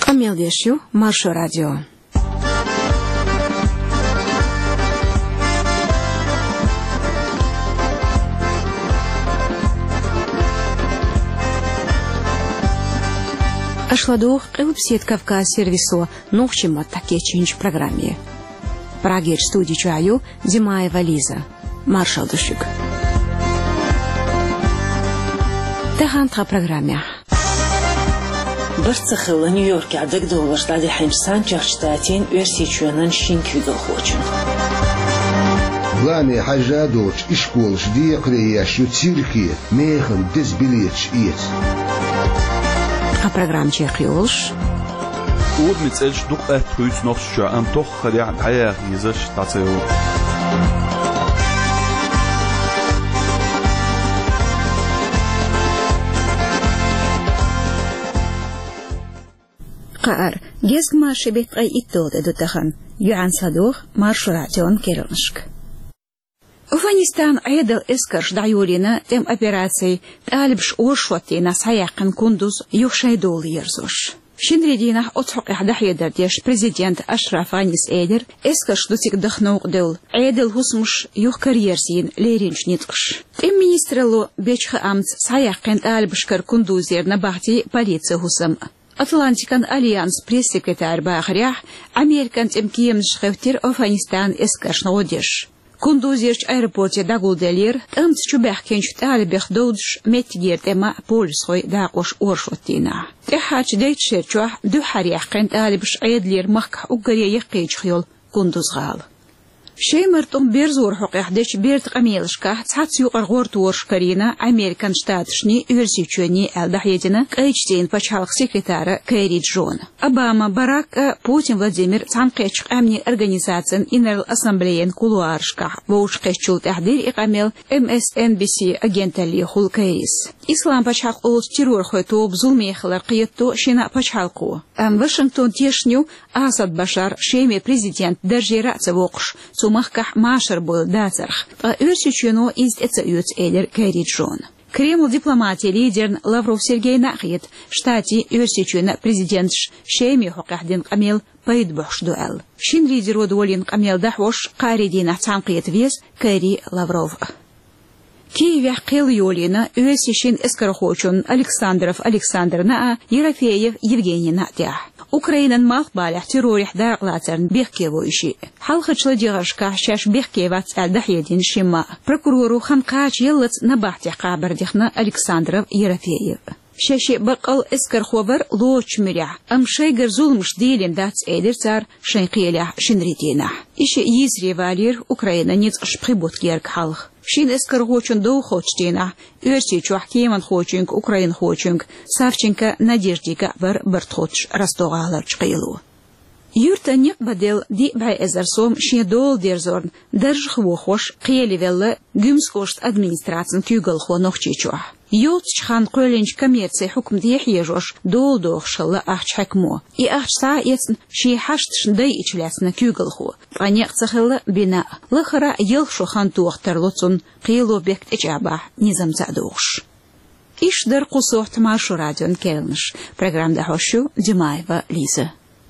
Камел Дешью, Маршо Радио. Ашладух Элпсет Кавказ сервису Нухчима Такечинч программе. Прагер студии Чаю Димаева Лиза. Маршал Душик. Тахантха программе. برتخل نيويورك عدك دولار تعدي حمسان جاشتاتين ورسيتشونن شينكيدو خوچن لاني حاجادوش اشكولش ديقرياش يتسيركي ميخن دزبليتش ايت программ Чехлёш. Ud mit selbst doch trüß noch schon am doch der Eier dieses Station. قار جزء ما شبت أي إتود دوتخن يعن صدوق مارشوراتيون كيرنشك. أفغانستان عيدل إسكرش دعيولينا تم أوبراتسي تقالبش أورشوتينا سايقن كندوز يخشي دول يرزوش. شندريدينا أطحق إحدى يدرديش بريزيدنت أشرف غانيس إيدر إسكرش دوتيك دخنوق دول عيدل هسمش يخ كاريرسين ليرينش نيتقش. تم مينسترلو بيشخ أمت سايقن تقالبش كر كندوزير نباحتي باليتسي هسم. Атлантикан Альянс пресс-секретарь Бахрях, Американ Темкием Шхевтир Афганистан Эскашнодиш. Кундузирч аэропорте Дагулделир, Амц Чубахкенч Талибех Доудш Метгир Тема Польсхой Дакош Оршотина. Техач Дейтшерчуах Духарях Кент Алибш Айдлир Махк Угария Якичхьол Кундузгал. شيمرتم بيرزور حقيق دش بيرت قميلشكا تحتسيو قرغور تورش كارينا أمريكان شتاتشني يرسيتشوني الدحيدنا قيجتين بشحالق سيكريتارا كيري جون أباما باراك بوتين فلاديمير تنقيتش أمني أرغانيزاتن إنر الأسامبليين كولوارشكا ووش قيشتشول تحدير إقامل MSNBC أجنتالي خول كيريس إسلام بشحالق أولت تيرور خويتو بظلمي خلر قيتو شنا بشحالقو واشنطن تيشنيو أسد بشار شيمي بريزيدنت درجي رأس وقش سمخكح معشر بول داترخ فأرسيتشونو إزد إتسايوت إيلر كيري جون Кремль дипломатии лидер Лавров Сергей Нахид, штати Юрсичуна президент Шейми Хокахдин Камил Пайдбуш дуэл. Шин лидер Удолин Камил Дахвош Каридина Цанкиет Вес Кэри Лавров. Киеве Кил Юлина Юрсичин Эскархочун Александр Наа Ерофеев Евгений Натях. Украинан махбалях террорих дарлатерн бехкевойши. Халхачла дирашка шаш бехкевац алдахедин шима. Прокурору ханкач еллац набахтих кабардихна Александров Ерофеев. Шаши бакал эскарховер лоч миря. Амшейгер зулмш дилин дац эдерцар шенкиелях шинритина. Иши йизри валир Украина ниц шприбут герк халх. Шин эскархочун доу хочтина. Юрси чуахкеман хочунг, Украин хочунг. Савченко Надеждика вар бартхоч растогаларч кайлу. Юрта не бадел ди бай эзерсом шедол дерзорн. Держ хвохош киели велла гюмскошт администрацин кюгал хонохчичуах. يوتشخان قولنج كميرسي حكم ديح يجوش دول دوخ شلا أحش حكمو أحش ساعة يتن شي حشتش ندي إجلاسنا كيوغل خو غانيق تخلا بناء لخرا يلخشو خان توخ ترلوتون قيلو بيكت إجابح نظام تعدوخش إيش در قصوح تماشو راديون كيلنش برنامج ده هوشو ديمايفا ليزا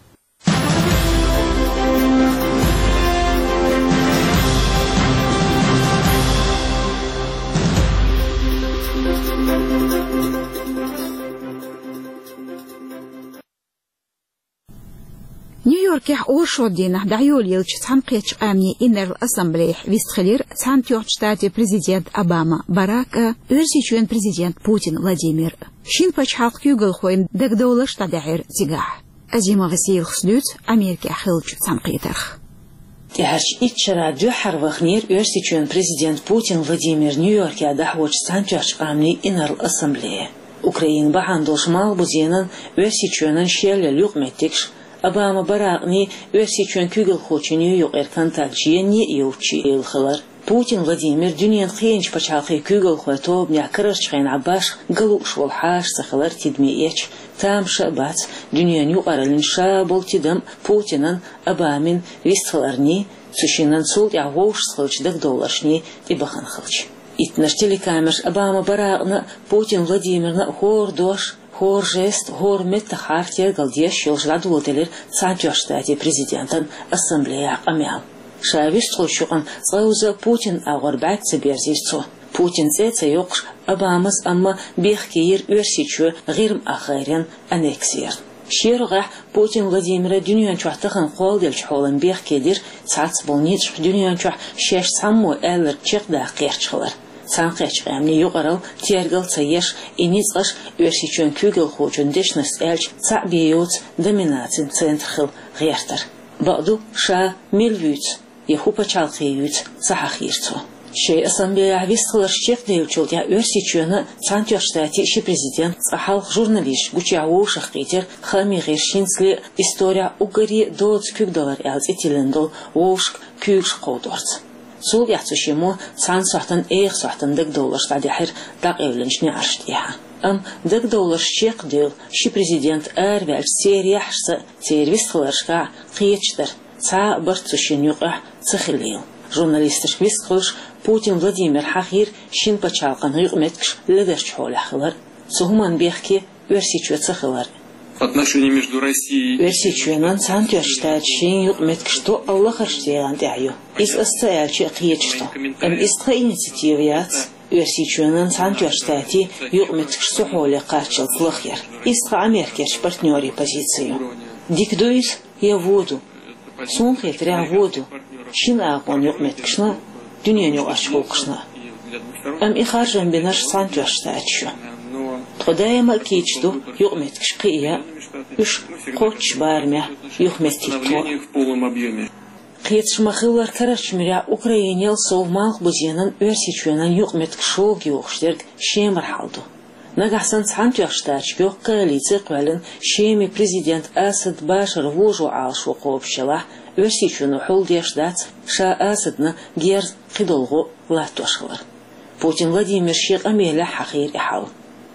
نيويورك أورشو دينا دعيول يلش تنقيتش أمني إنر الأسامبليه ويستخلير تنتيوش تاتي بريزيدنت أوباما باراك ورسيشون بريزيدنت بوتين فلاديمير شين بشحاق يوغل خوين دك دولش تدعير تيغاح أزيما غسيل خسلوت أمريكا خلش تنقيترخ تهرش إتشرا دو حروخنير ورسيشون بريزيدنت بوتين فلاديمير نيويورك دعوش تنتيوش أمني إنر الأسامبليه أوكراين بعندوش مال بوزينن ورسيشون شيل لوقمتكش أباما براقني ورسيتشون كيغل خوچنيو يوق إركان تالجيني يوچي الخلر بوتين فلاديمير دنيا خينش بشاقي كيغل خوتوب نعكرش خين عباش قلوش والحاش سخلر تدميئيش تام شابات دنيا نيو أرلن شابول تدم بوتينن أبامين ويستخلرني سوشينن سول يعوش سخلش دك دولارشني تبخن خلش إتنش تليكامش أباما براقنا بوتين فلاديميرنا خور دوش хор жест, хор метта хартия галдеш ёлжлад волделер цаджаштати президентан ассамблея амял. Шавист хошуан цауза Путин агорбат цеберзирцо. Путин цеца ёкш Обамас амма бехкеир өрсичу гирм ахайрен аннексиер. Ширга Путин Владимира дюньян чухтахан қолдел чхолан бехкедир цац болнит дюньян чух шеш саммо эллер чекда қерчхалар. Санқеч амни югарал тергал цаеш иницаш өрсичун күгел хочун дешнес элч цабиюц доминацин центрхил гертер. Баду ша милвюц ехупа чалқиюц цахахирцо. Шей ассамблея висхалар шек деючул я өрсичуна цантёштати ши президент цахал журналист гучау шахкитер хами гершинсли история угари доц күгдалар ялз этилендол ошк күгш қодорц. Сул яцушему цансахтан $1 $10 стадихир так эвленшни арштиха. $10 шек дел ши президент арвель серияхса сервисхаларшка қиечтер ца барцушин юqa цахилил. Журналистиш висхалш Путин Владимир Хахир шин пачалкан юqmetkш ледерч холахлар. Сухман бехки өрсичу цахилар. Отношения между Россией и Версичуенан цантёштат шин юqmetkш то Аллах аштиан даю. Из астаялчи қиечто. Истха инициативияц Версичуенан цантёштати юqmetkш сухоле қачыл тлахер. Истха америкеш партнёри позицию. Дикдуис я воду. Сунхет ря воду. Шин агон юqmetkshna Дюньян ашхокшна. Ихаржан бинаш сантёштатшу. Тодаема кичду юqmetksh қия үш коч бармя юqmetkito. Қиетшмахылар карашмиря Украинел совмалх бузенан өрсичуенан юqmetkshо геохштерг шемар халду. Нагасан сантёштач геох коалиция квален шеми президент Асад Башар вожу алшу қообшала өрсичуну холдешдац ша Асадна гер қидолго латошхалар. Путин Владимир Шек амеля хахир ихал.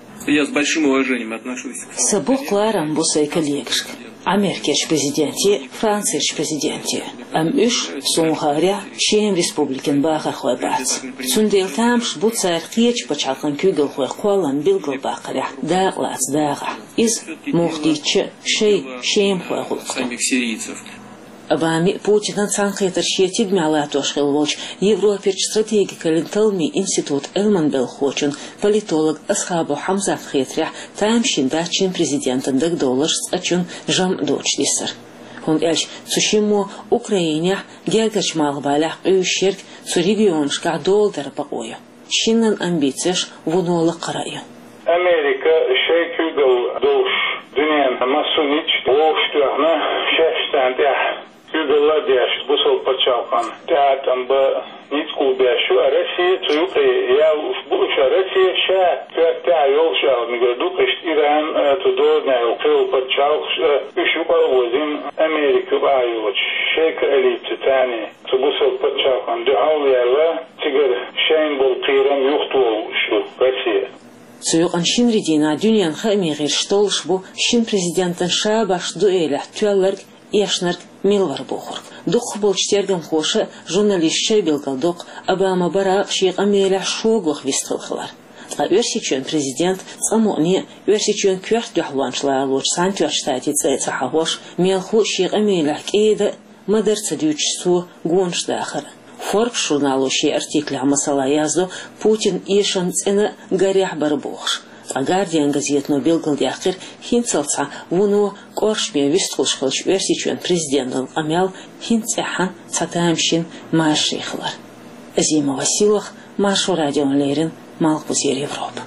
Я с большим уважением отношусь к Сабок ларам бусай коллегшк. Америкеш президенти, Франциш президенти. Үш сунхаря шем республикен бахар хойбац. Сундел тамш буцар қиеч пачалқан күгіл хой қолан билгіл бақаря. Дағлац дага. Из мухтичы шей шем хой ғулқы. самих сирийцев. Обами Путин цанхетер шетиг мялатош хелвоч Европер стратегикален талми институт Элманбел хочен политолог Асхабу Хамза Хетря тамшин дачин президентен $10 ачун жам дочдисер. Он эльч сушимо Украине гергач малбалах үйшерк су регион шка долдар бақоя. Шиннан амбицияш вунолы қарайы. Америка шейкюгл долш дүниен масунич оштуахна шештан тях Күгілі деш бұсыл пачалқан. Тәтім бұ ницку бешу, а Россия цуюқи, я бұл үш Россия ша, кәтті айол ша, миграду қышт Иран тудорна ұқыл пачал, үш ұқал өзін Америка айолыч, шейк әліпті тәне, бұсыл пачалқан. Дұғал яла, тігір шайын бұл қирам юқту ұшу Россия. Цуюқан шин редина дүниян хамиғир штолш бұ, шин президентін ша баш дуэлі түәллерг Ешнер милвар бухор. Дух болчтерген хоша журналистче белгалдок Обама бара шейх амеля шогох вистхалхалар. Өрсичен президент цамони өрсичен кверт духланшла лоч сантёштати цехахош мелху шейх амеля кейда мадерца дючсу гоншдахар. Форб журналу шей артикля масала язду Путин ишан цена горях барбохш. Гардиан газетно белгалдяхир хинцалца вуну коршме вистхулшхалш версичуен президентом амял хинцехан цатамшин машихлар. Зима Василах, Машу радио Лерин, Малкузер Европа.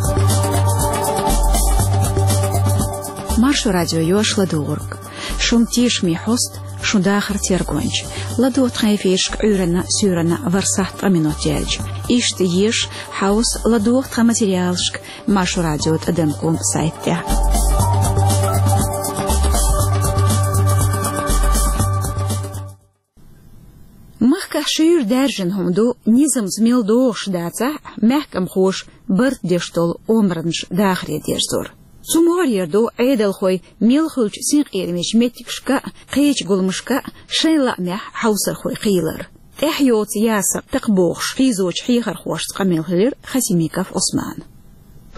Машу радио Йошла Дург. Шумтиш ми хост шудахар тергонч. Ладот хайфешк урена сюрена варсахт аминотельч. Ишт еш хаус ладот материалшк Машу радио Адамком сайте. Махка шир дәржін хумду низам змел дош даца мәхкам хош бір дештол омранж дахре дерзор. Сумар ерду айдал хой мелхулч синq ермеш метикшка қейч гулмышка шайла мәх хаусар хой қилар. Эхйот яса тақбош қизоч хихар хош қамелхлер Хасимиков Осман.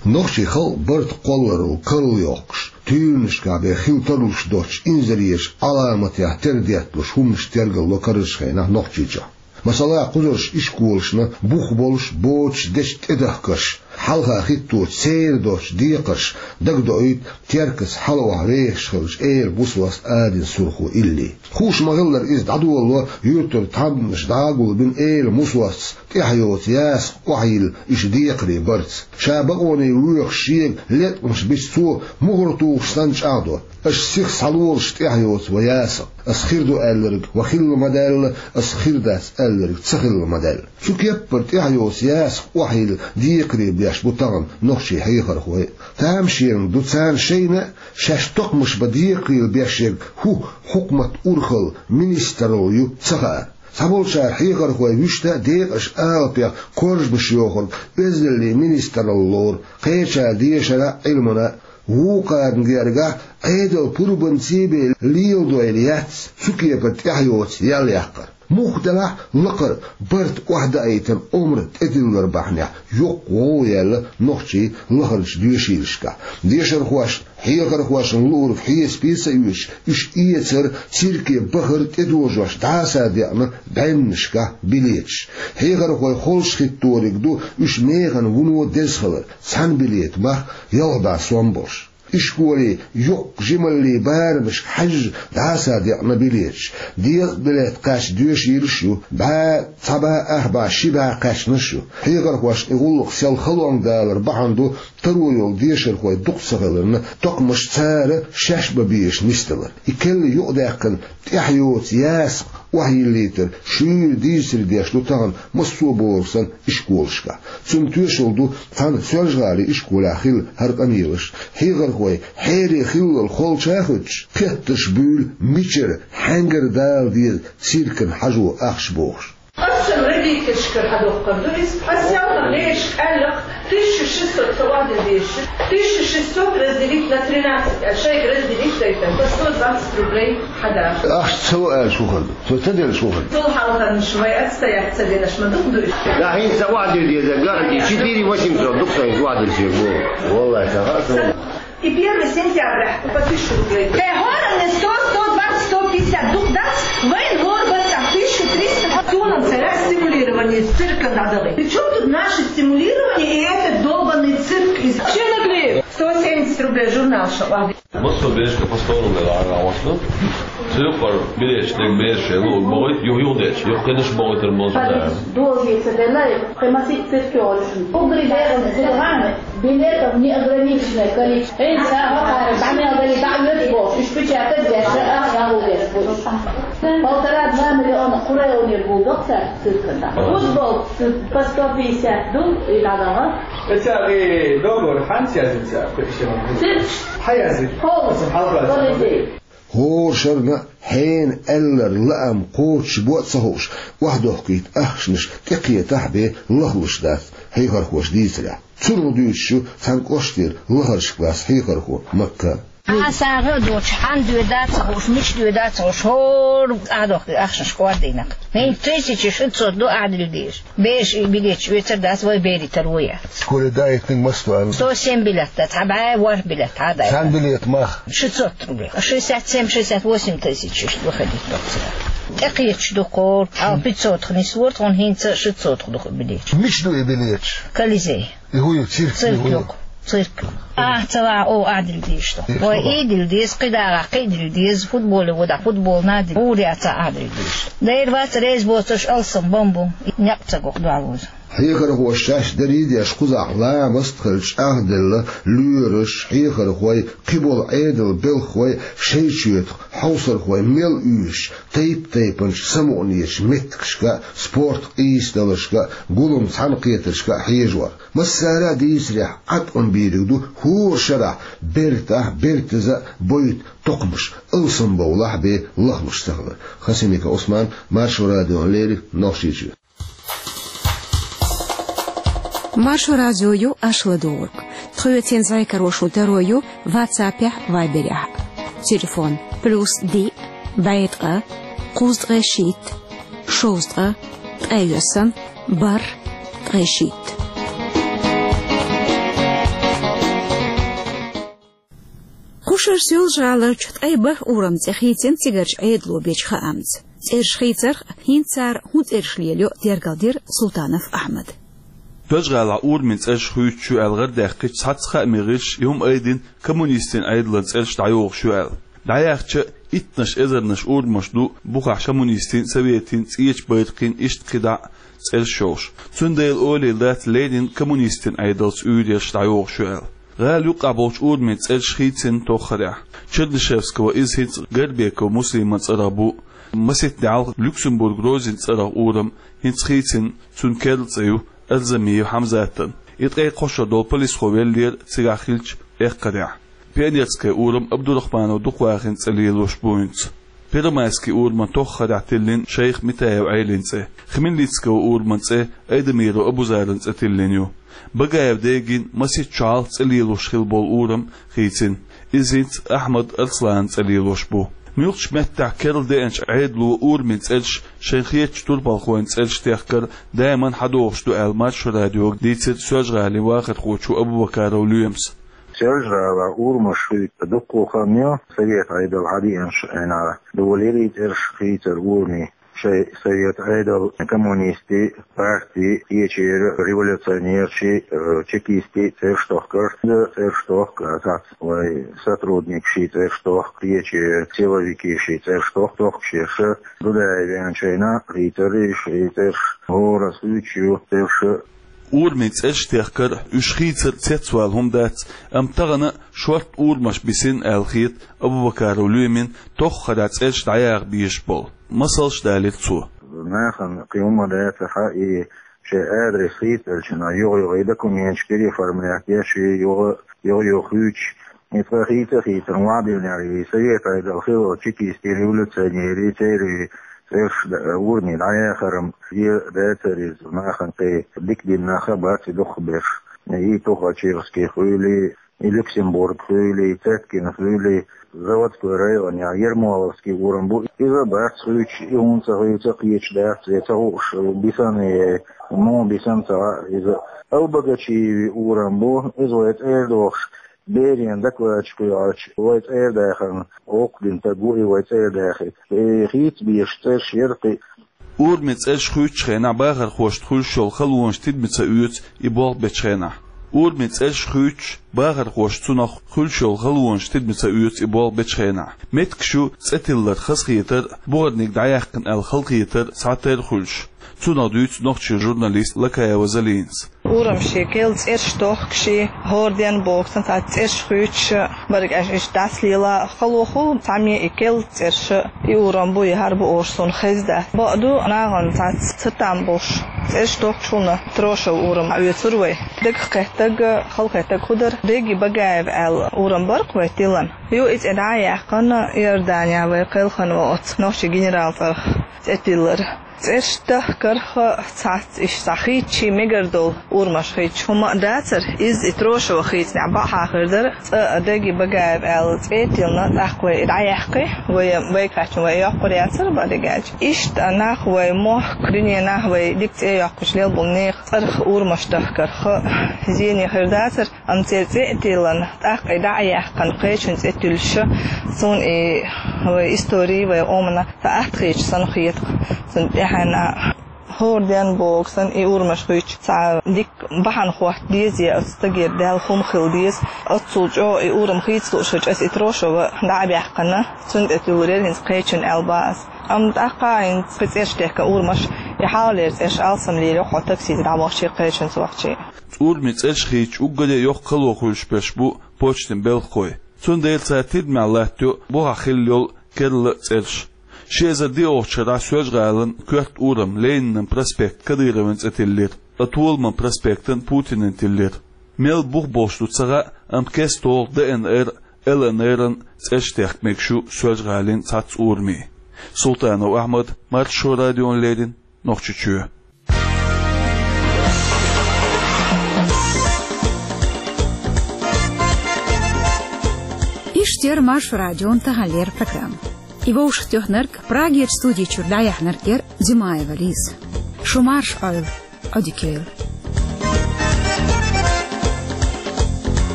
نخشي خل برت قولر وكل يوقش تونش كابي خيوتروش دوش إنزريش علامة يهترديتلوش همش ترقل لوكرش خينا نخشيجا مثلا قدرش إشكولشنا بوخ بولش بوش دشت إدهكش حلقة خيطوش سير دوش ديقش دقدوئيت تيركس حلوة ريش خلش إير بوسواس آدين سرخو إلي خوش مغلر إزد عدو الله يوتر تامش داقل بين إير موسواس تيحيوت ياس وحيل إش ديقري برز شابقوني ويخ شيق ليت مش بيستو مغرطوش سانش عادو اش سيخ صلورش تيحيوت وياسق اسخيردو ألرق وخيل مدال اسخيرداس ألرق تسخيل مدال شو كيبر تيحيوت ياسق وحيل ديقري بياش بطان نخشي حيخر خوي تامشين دوتسان شينا شاشتوق مش بديقري بياشيق هو حكمة أرخل منستروليو تسخار سبول شهر حيخر خوي وشتا ديق اش آلبيا كورج بشيوخن بزلي منسترولور قيشا ديشا علمنا وقاد نجارجا عيدو بروبن سيبي ليو دويليات سكيه بتحيوت ياليقر مختلع لقر برت واحدة ايتن عمر تدلر بحنيا يقو يال نخشي لهرش ديشيلشكا ديشر خواش حيقر خواش نلور في حيس بيسا يوش اش ايتر تيركي بخر تدوجوش دعاسا ديانا بعينشكا بليتش حيقر خواي خلش خيطوريك دو اش ميغن ونو دزخلر سان بليت مخ يلبع سوامبوش إشكوري يوق جمالي بارمش حج دعاسا ديقنا بليتش ديق بلاد قاش دوش يرشو با صبا أهبا شبا قاش نشو حيقر خواش إغلق سيال خلوان دالر بحندو ترويل ديشر خواي دقصغلرن تقمش تسار شاش ببيش نستلر إكل يقداقن تحيوت ياسق وحي الليتر شو ديسر ديش لطان مصوبورسن إشكولشكا تمتوشلدو فان سولجغالي إشكولا خيل هرقانيلش حيقر خوي حيري خيل الخول شاخدش كتش بول ميشر حنجر دال ديل سيركن حجو أخش بوش أصلا ردي تشكر هذا القدر أصلا ليش قلق 1600 واحد ديش 1600 разделить на 13 شيء разделить это 120 рублей حدا سؤال شو هذا تدري شو هذا طول حلقة شوي أستيقظ تدريش ما دقدر لا حين سواعد دي قاعد 4800 دكتور واحد يسيبه والله تغاث И 1 сентября по 1000 рублей. Хором 100, 120, 150 дух даст, вейн горбат 1300 тонн стимулирование цирка надо. Причем тут наше стимулирование и этот долбанный цирк из Черноглеев. 170 рублей журнал шел. مصر بيشك فستون على وصله سيقر بيش تك بيش لو بغيت يودش يقنش بغيت الموضوع долгие цеделай хематит циркиолшн погребаем зелганы билетов неограниченное количество энса хакар бамя дали бамя бош ишпичата дяша ахягудес полтора 2 миллиона кураёнер булдокса циркында футбол по 150 дул иладага это договор хансязица цирк حيازي خالص الحلقة هو شرنا حين ألر لأم قوتش بواتسهوش وحده حكيت أخشنش تقية تحبي لهوش داث هيخر خوش ديسرع تسرو ديوشو ثانك أشتير لهرش كلاس هيخر خو مكة أساعد دوش عن دويدات وش مش دويدات وش هور أدوخ أخشش كواردينك مين تريسي شو تصد دو أعدل ديش بيش بيجيش ويترداس ويبيري تروية كل دايت مسؤول ستو سين بلات تتحبعي ور بلات هذا سان بلات مخ شو تصد تروي 68 تريسي وخديت بقصة أقيتش دقور أو بيتصود خني صورت هون هين شو تصود خدوخ بليش مش دو بليش كاليزي هو تيرك صيرك ترى أو أعدل ديشتو وإيدل ديس قدارة قيدل ديس فوتبول ودا فوتبول نادي وريا أعدل ديش داير بات ريز بوتش ألسم بومبو نقطة دعوز حيخر هو الشاش دريد يشقزع لا مستخلش أهدل لورش حيخر هو قبول عيدل بالخوي شيشيت حوصر هو ميل اوش تيبنش سمونيش متكشكا سبورت ايستلشكا قولم سانقيتشكا حيجوار مسارة ديسريح عطن بيدو هو شرع بيرتزا بويت تقمش السن بولح بي لخمش تغلر خسيميك عثمان مارشو راديو ليري نوشيجي Маршу радиою ашладорг. Тхуетен зайкар ошултерою ватсапя вайберя. Телефон +D байтра куздрешит шостра тайосан бар трешит. خوشر سيول جالر چت أي بخ أورم تخيتين تيجرش عيد لو بيج خامز تيرش خيتر هينتار هوت إرشليليو ديرقادير سلطانف أحمد تجعل أور من تأش خويت شو الغر دقيق صحت مغش يوم أيدين كمونيستين أيدلن تأش دعيوغ شو دعياخش إتنش إذرنش أور مشدو بوخ شمونيستين سويتين تيج بيتقين إشت قدع تأش شوش تنديل أولي لات ليدين كمونيستين أيدلس أوديش دعيوغ شو غال يقع بوش أور من تأش خيتين توخرع تشردشيفسكو إزهيت غربيكو مسلمان تأرابو مسيت دعال لوكسمبورغ روزين تأراب أورم هنت خيتين تنكرل تأيو الزمية حمزاتن يتقي قشر دول بوليس خوالير تيغاخيلش اقرع بيانيرسكي أورم عبد الرحمن ودقواخن تسليلوش بوينت بيرمايسكي أورم توخرع تلين شيخ متايو عيلينسي خمينليتسكي أورم تسي ايدميرو أبو زارن تسلينيو بقايب ديجين مسيت شعال تسليلوش خلبول أورم خيتين إزيت أحمد أرسلان تسليلوش بو ميلش متع كرل دينش عيدلو أور من تسلش شيخيتش توربالخوين تسلش تيخكر دايما حدوش دو الماتش راديو ديتسد سوجغالي واخد خوشو أبو بكار وليومس سوجغالا أور مشويت دقو خاميو سيئت عيدل عادي انش انا دوليريت ارش خيتر أورني سيئت عيدل كومونيستي партии يشير революционерши чекисти церштохкар церштохка так вай сотрудник ши церштох ече силовики ши церштох тохшеше дудаевенчена ритери ши церш горас учу церш أور من تأش تيخكر يشخيتر تتوال هم دات تغنى شورت أور مش بسن الخيط أبو بكار وليمن توخر تأش دعياغ بيشبول مصلش دالك تو ناخن قيوم دات حقي شيء أدرس خيط الشنا يغي غيدكم ينشكري فرميك شيء يغي خوش خيط وعدي نعري سيئت عيد الخيط تشكي ستيريولة سنيري تيري سيرش أورني العيا خرم في داتريز ناخن قي ديك دي ناخا باتي دخبش نهي توخا تشيرسكي خويلي لوكسمبورغ خويلي تاتكين خويلي заводской район, Ермоловский Урамбу, и забрать случай, и он цагается клеч, да, это уж бисаны, но бисанца из Албагачи Урамбу, излает Эрдош, Берин, докладчику, вайт Эрдахан, Оклин, Тагури, вайт Эрдахи, Хит, Биште, Шерты, Урмец Эшхучхена, Багар Хоштхуль, Шолхалуан, Штидмица Уют, и Бог Бечхена. Урмец Эшхуч, Багар Хоштунах, Хульшол, Халуан, Штидмица Уют, и Бог Бечхена. Меткшу, Цетиллер, Хасхитер, Борник, Даяхкан, Эл-Халхитер, Сатер Хульш. Цунадуйц, Нохчи, журналист, Лакаева Залинс. Урамши, Келц, Эрштохкши, Хорден, Боксан, Тац, Эшхуч, Барик, Эшдаслила, Халуху, Тами, и Келц, Эрш, и Урамбу, и Харбу, Орсон, Хезда. Баду, Наган, Тац, Цитамбуш, Эштохчуна, Трошел, Урам, Авицурвей. Дек Хеттег, Халхеттег Худер, Деги Багаев, Эл, Урам Барквей, Тилан. Ю, Иц Эдаяхкан, Иордания, Векелхан, Вот, Нохчи, Генерал, Этиллер. Эштах карха цац ишсахичи мегардол урмашхич хума датер из итроша вахит набаха хырдер адаги багаев эл тветилна тахве даяхки ве вейкачу ве яқриятер бадегач ишт анах ве мох крине нахве дикте яқушлел булнех арх урмаштах карха зини хырдатер амцетилан тах даяхкан қечун тетилша сон и ве истории ве омна таахтрич санхият сон احنا هوردن بوكسن اي اورمش خويش تاع ديك بحن خوات ديزي استغير دال خوم خلديس اتصوجو اي اورم خيت لوشج اس اتروشو دعب يحقنا سند اتورين قيچن الباس ام دقاين بتشتك اورمش يحاولت ايش السم لي لو تاكسي دعواشي قيچن سوقشي اورميت ايش خيچ وغده يوق قلو خوش بش بو بوچتن بلخوي سند التاتيد مالاتو بو خيل كل تسرش شيزا دي اوچرا سوجغالن كورت اورم لينن проспект кадыровенц этиллер атулман проспектен путинен тиллер мел бух боштуцага амкестол ДНР ЛНРн цештех мекшу сужгалин цац урми Султанов Ахмад Маршо радион ледин нохчучу Иштер Маршо радион тагалер программ. Его уж тёхнерк Праге студии Чурдая Хнеркер Димаева Лиз. Шумарш Ойл Одикейл.